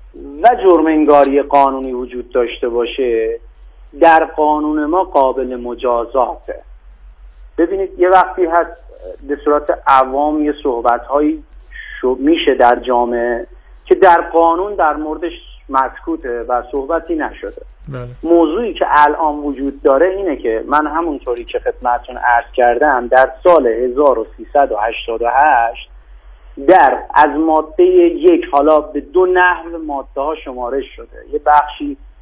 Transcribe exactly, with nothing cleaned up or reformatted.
و جرم انگاری قانونی وجود داشته باشه، در قانون ما قابل مجازاته. ببینید یه وقتی هست به صورت عوام یه صحبت‌هایی میشه در جامعه که در قانون در موردش مسکوته و صحبتی نشده. بله. موضوعی که الان وجود داره اینه که من همونطوری که خدمتتون عرض کردم در سال هزار و سیصد و هشتاد و هشت در از ماده یک حالا به دو نحو ماده ها شمارش شده. یه بخشی